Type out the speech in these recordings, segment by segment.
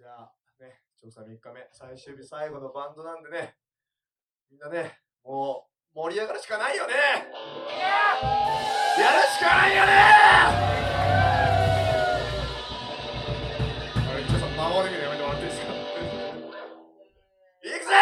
じゃあね、調査3日目、最終日最後のバンドなんでね、みんなね、もう盛り上がるしかないよね。やるしかないよね。ちょっと魔法できるのやめてもらっていいですか。いくぞ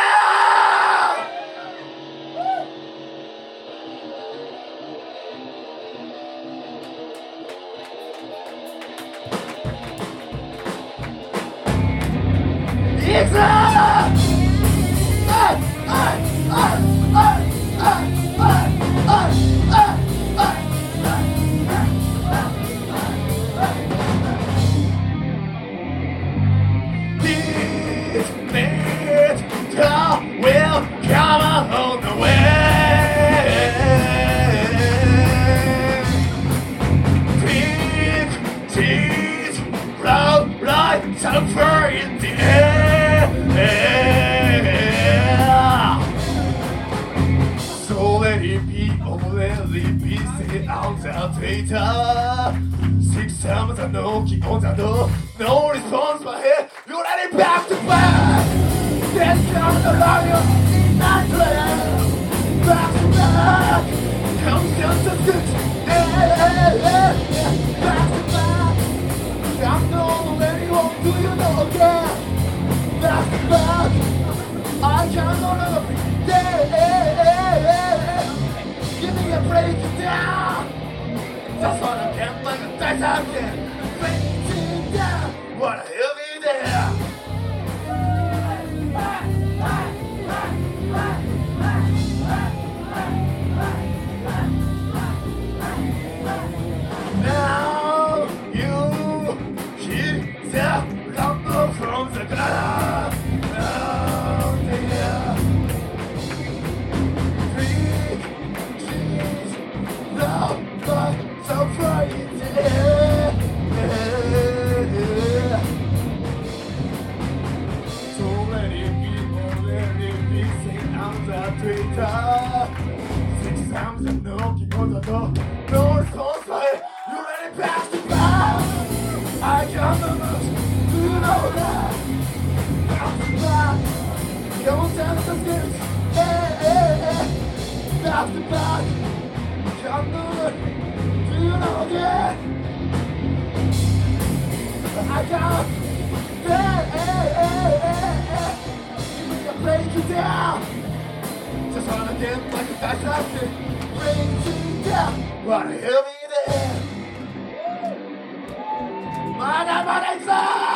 ー。いくぞー。Six times I know, keep on the door. No response, but hey, you let it back to back. This comes the lion in my dream. Back to back, comes down to six. Back to back, I know anyone, do you know again? Back to back, I can't know nothing. Give me a break down. Just wanna get like a dice out there. Breaking down, wanna hear me there. Now you hear the rumble from the ground. Oh dear. So bright, so many people letting me sing on the Twitter. 6 times I'm knocking on the door. No response, but you let it pass the bar. I can't lose, you know that. Bounce back, don't tell us the skills. Bounce back, can't lose. You know again, I got break you down. Just wanna get like a dice out there. Break you down. Wanna hear me there? Mana mana it's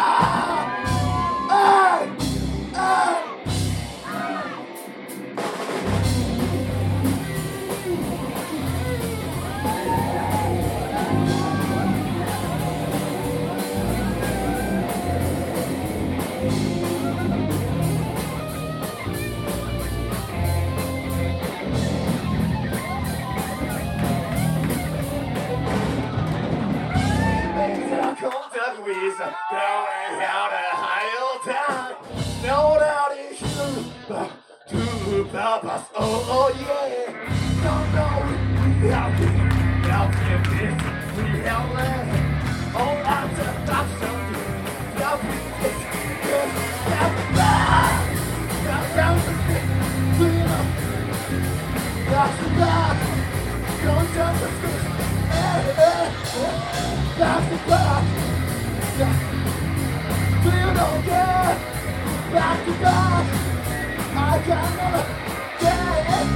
going out a higher time. No doubt it's you, but to purpose. Oh yeah. Don't know we have this, we have left. All out of that's so good. Now we down to stick, clean up. That's the back. Don't jump the stick. That's the back. Do you know again? Back to back, I can never get it.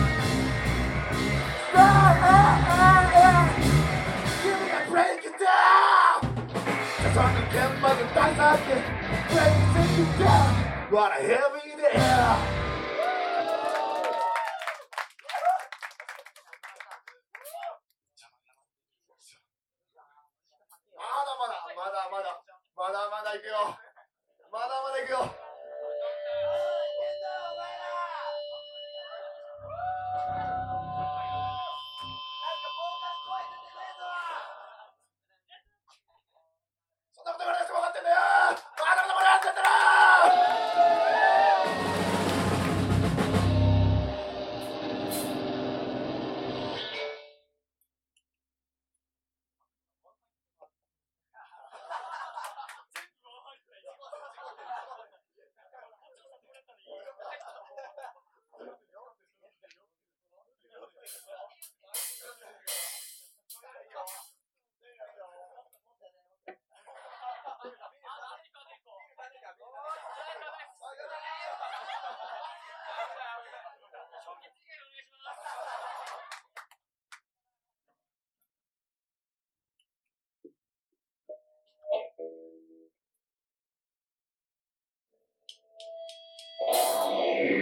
Give me a break it down. Just wanna get my dice out there. Break it down. Wanna hear me there?まだ行くよ。まだ行くよ。そんなこと言われなくても分かってんだよ。まだ盛り上がってんだろ。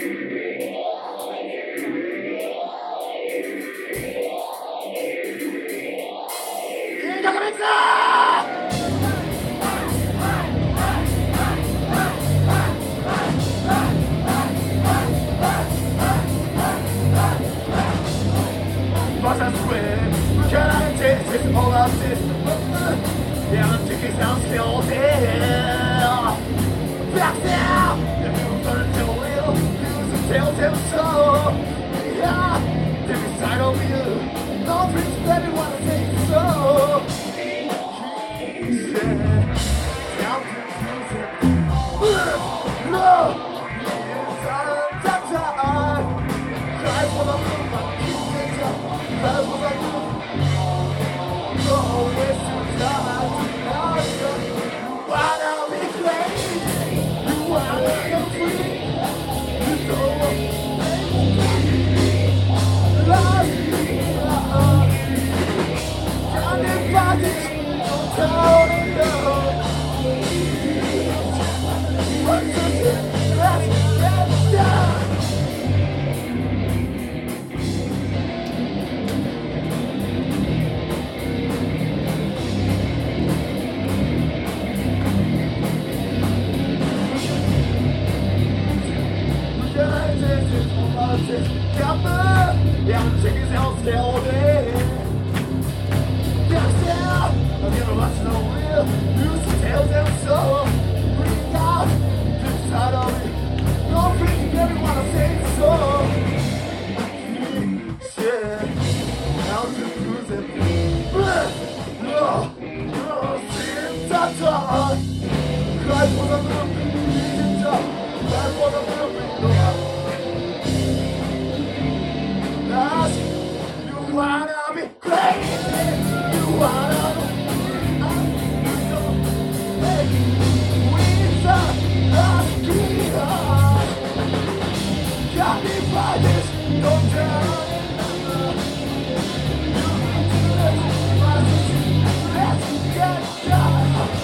Was I swear, can I taste it all of this? Yeah, the tickets are still there. Back there, if you turn to real, use the telltale soul. Yeah, deep inside of you, no dreams, baby, wanna take it so. Yeah, I'm confusing. No, it's time. Cry for the moon, but keep it up. That's what I do. No waste your time. You wanna be crazy. You wanna go free. You know what? Love me. Down in bodies. Down and down. What's the thing? Let's get down. Yeah, I'm taking out still there. Yeah, still, I'm gonna rush no real. Use the tails and so. Bring out this side of me. No freaking everyone to say so. Shit, now to cruise it. No, see, ta-ta. Cry for the little bit, cry for the little bit, no. You wanna be crazy, you wanna be got me by this, don't tell me. Let's get down.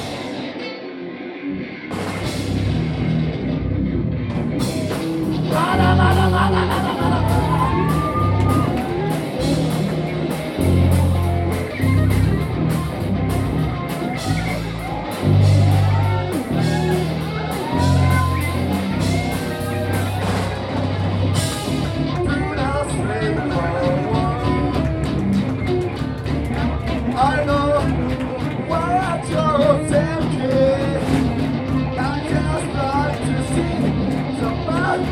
I know what you're thinking. I just like to see somebody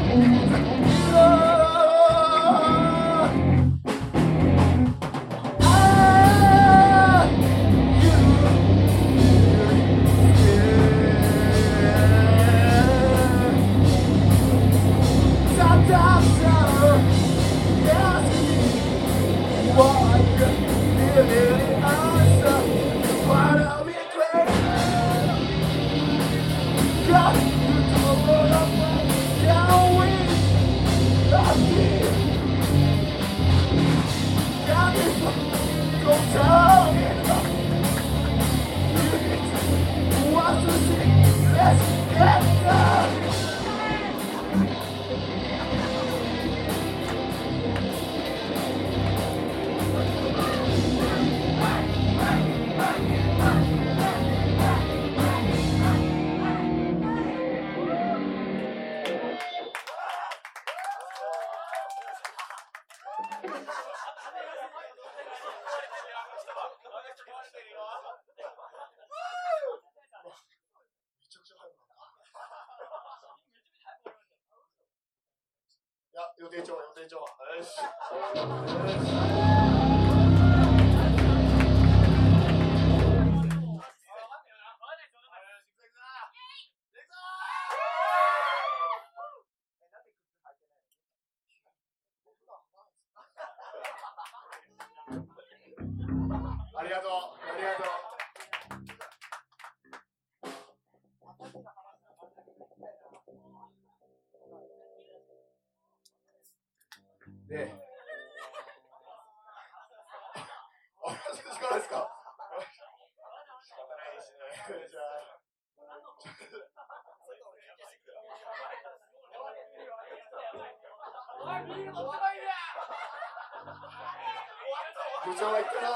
야, 요대 좋아, 요대 좋아. 에이씨. 아리가또, 아리가또. 네. 時間ですか。仕方ないですね。じゃあ。 部長が言ったな。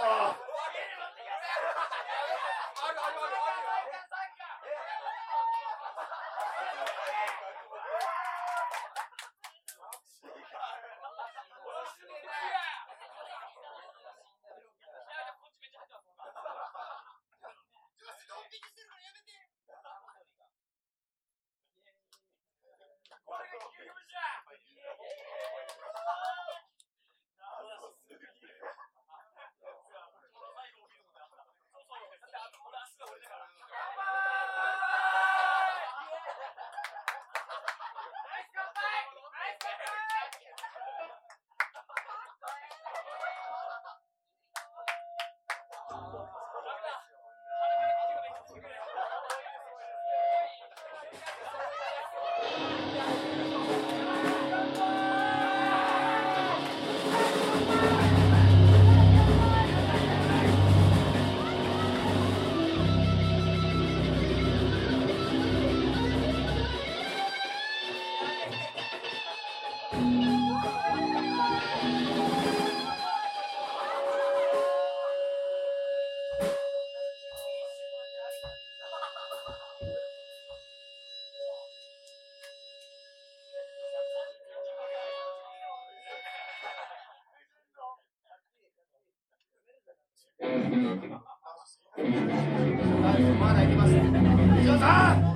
まだいきます。以上さん。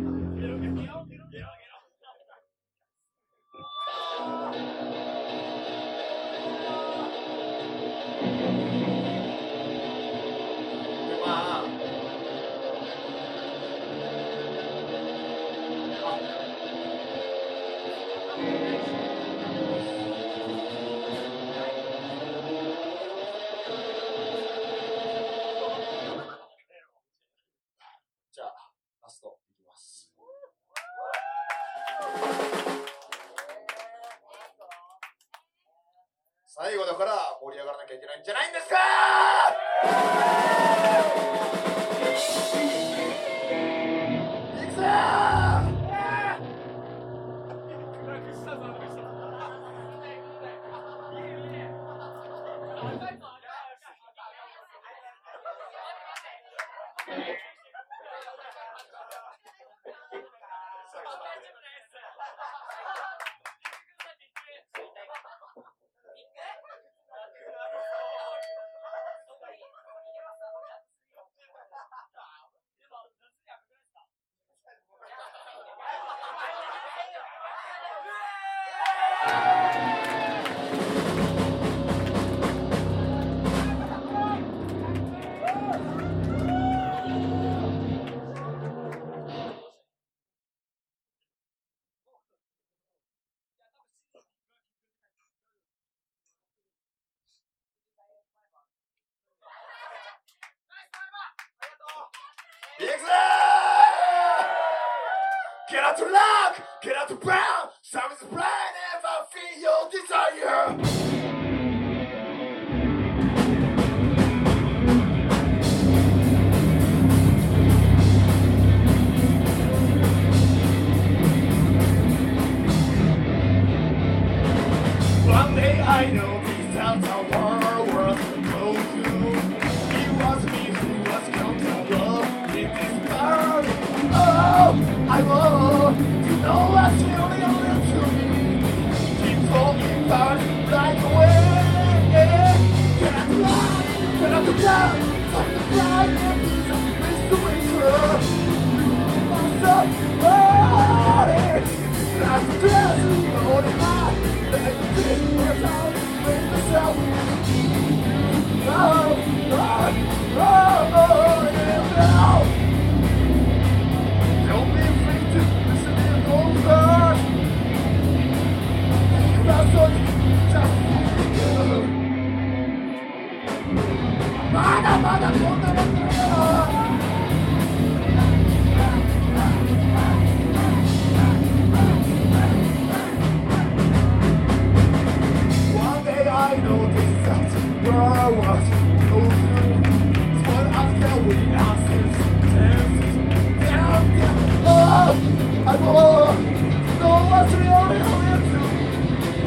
じゃあラストいきます。最後だから盛り上がらなきゃいけないんじゃないんですか。いくぞいくぞー Get out to lock, get out to brown, some is blind, never feel your desire. One day I know this sounds our world go to. It was me who was comfortable in this world. Oh, I want to know what's really real to me. Keep falling apart right away. Can I fly? Can I go down? From the fly and be some place to return. Myself, oh, it's not the best. Only high. Like this, what's out? Make myself. Oh, yeah. Don't be afraid to listen to your own first. That's what just Mada, one day I noticed that world was no good. But after we answered oh, I want to know what's really real to me.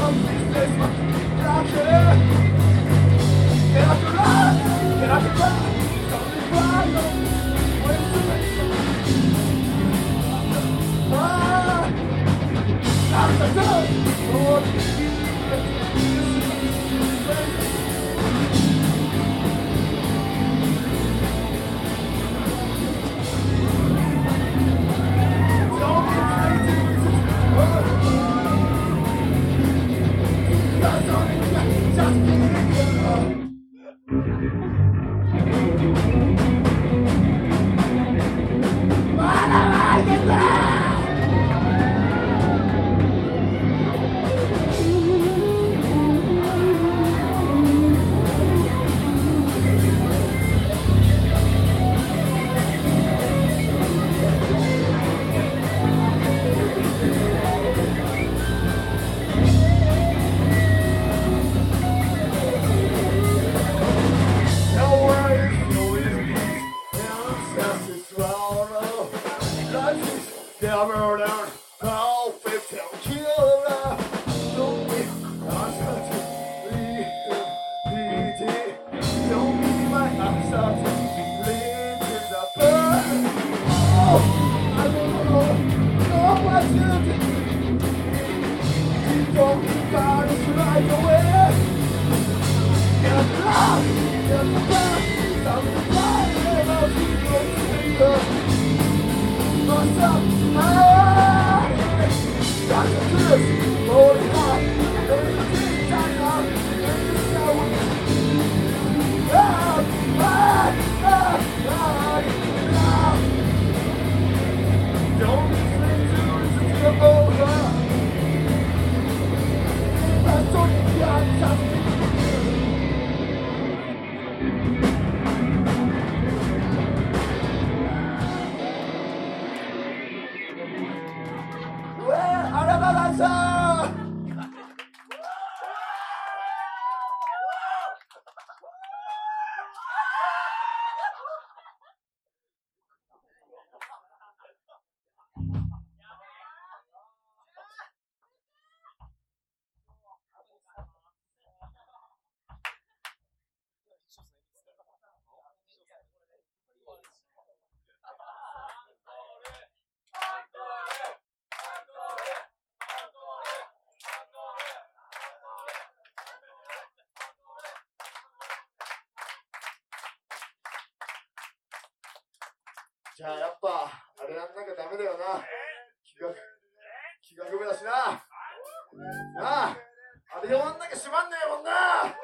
じゃあやっぱあれやんなきゃダメだよな。企画部だしな。なあ、あれやんなきゃしまんねえもんな。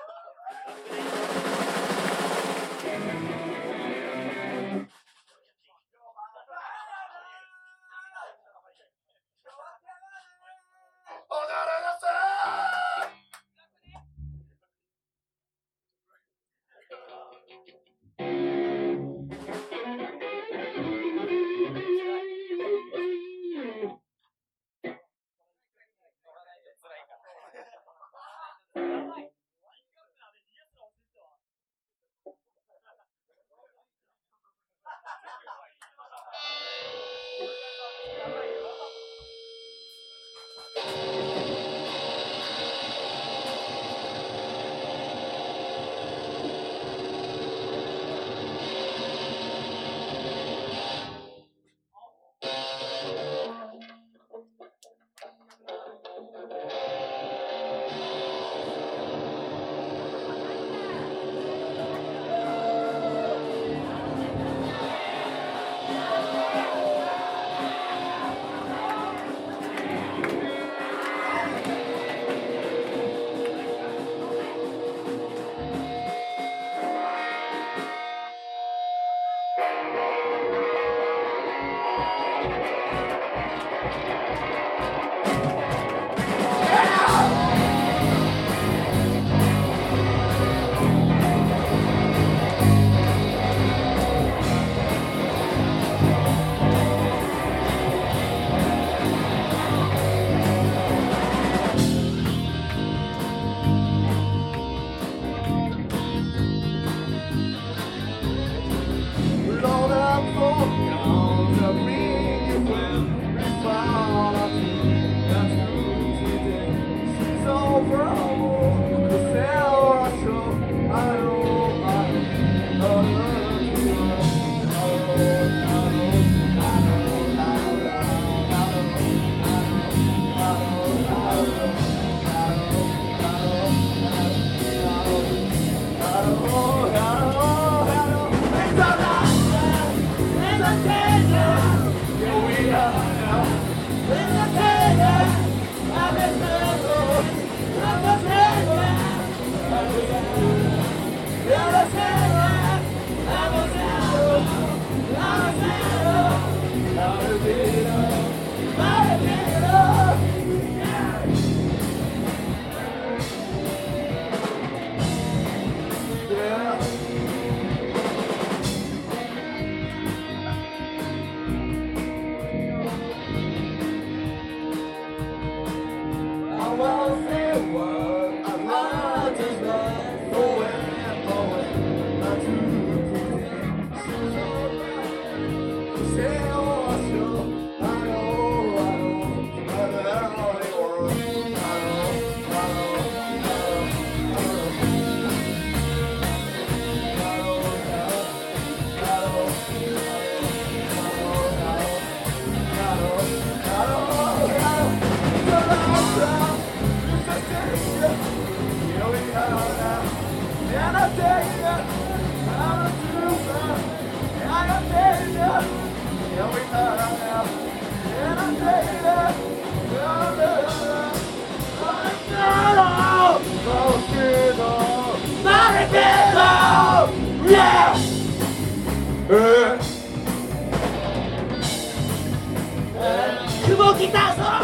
久保来たぞ。